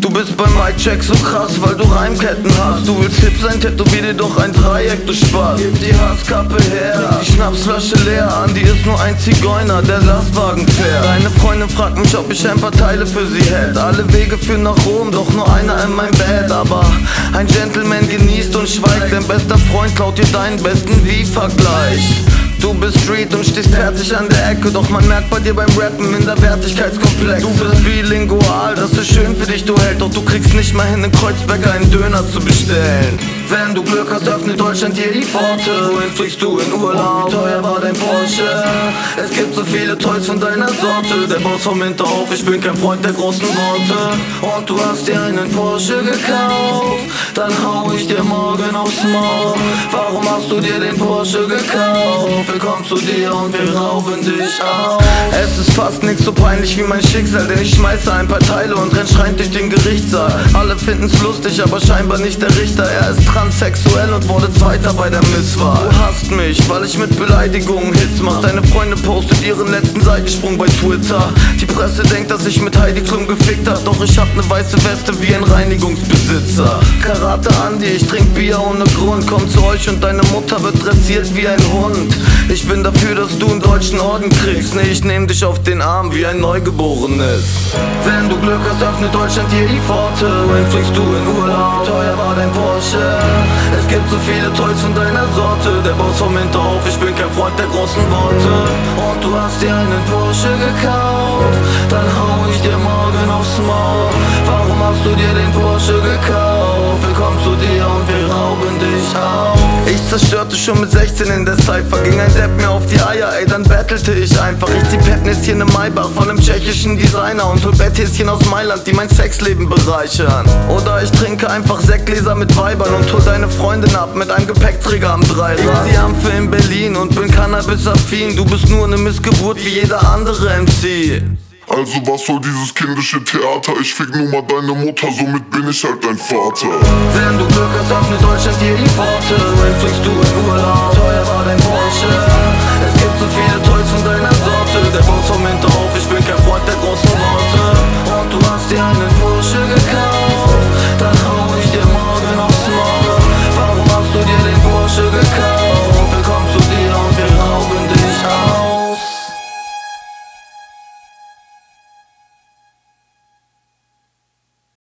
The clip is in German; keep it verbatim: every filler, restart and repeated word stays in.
Du bist beim Mic-Check so krass, weil du Reimketten hast. Du willst hip sein, tätowier dir doch ein Dreieck, du Spaß. Gib die Hasskappe her, die Schnapsflasche leer. Andi ist nur ein Zigeuner, der Lastwagen fährt. Deine Freundin fragt mich, ob ich ein paar Teile für sie hätte. Alle Wege führen nach Rom, doch nur einer in mein Bett. Aber ein Gentleman genießt und schweigt, dein bester Freund klaut dir deinen besten Wie-Vergleich. Du bist Street und stehst fertig an der Ecke, doch man merkt bei dir beim Rappen Minderwertigkeitskomplex. Du bist bilingual, das ist schön für dich, du Held, doch du kriegst nicht mal hin, in Kreuzberg einen Döner zu bestellen. Wenn du Glück hast, öffnet Deutschland dir die Pforte. Wohin fliegst du in Urlaub? Wie teuer war dein Porsche? Es gibt so viele Toys von deiner Sorte. Der Boss vom Hinterhof, ich bin kein Freund der großen Worte. Und du hast dir einen Porsche gekauft, dann hau ich dir morgen aufs Maul. Warum hast du dir den Porsche gekauft? Wir kommen zu dir und wir rauben dich auf. Es ist fast nichts so peinlich wie mein Schicksal, denn ich schmeiße ein paar Teile und renn schreiend durch den Gerichtssaal. Alle finden's lustig, aber scheinbar nicht der Richter. Er ist transsexuell und wurde Zweiter bei der Misswahl. Du hasst mich, weil ich mit Beleidigungen Hits mach. Deine Freundin postet ihren letzten Seitensprung bei Twitter. Die Presse denkt, dass ich mit Heidi Klum gefickt hab, doch ich hab ne weiße Weste wie ein Reinigungsbesitzer. Karate Andi, ich trink Bier ohne Grund. Komm zu euch und deine Mutter wird dressiert wie ein Hund. Ich bin dafür, dass du einen deutschen Orden kriegst. Nee, ich nehm dich auf den Arm wie ein Neugeborenes. Wenn du Glück hast, öffnet Deutschland dir die Pforte. Wohin fliegst du in Urlaub? Teuer war dein Porsche. Es gibt so viele Toys von deiner Sorte. Der Boss vom Hinterhof, ich bin kein Freund der großen Worte. Und du hast dir einen Porsche gekauft, dann hau ich dir morgen aufs Maul. Warum hast du dir den Porsche gekauft? Wir kommen zu dir und wir rauben dich auf. Ich zerstörte schon mit sechzehn in der Cypher. Ging ein Depp mir auf die Eier, ey, dann battelte ich einfach. Ich zieh Petnäschen im Maybach von einem tschechischen Designer und hol Betthäschen aus Mailand, die mein Sexleben bereichern. Oder ich trinke einfach Sektgläser mit Weibern und hol deine Freundin ab mit einem Gepäckträger am Dreirad. Ich zieh Ampfe in Berlin und bin Cannabis-affin. Du bist nur eine Missgeburt wie jeder andere M C. Also was soll dieses kindische Theater? Ich fick nur mal deine Mutter, somit bin ich halt dein Vater. Wenn du Glück hast, öffnet Deutschland dir die Pforte. Wohin fliegst du in Urlaub? Teuer war dein Porsche. Es gibt so viele Toys von deiner Sorte. Der Boss vom Hinterhof, ich bin kein Freund der großen Worte. Und du hast dir einen Porsche gekauft,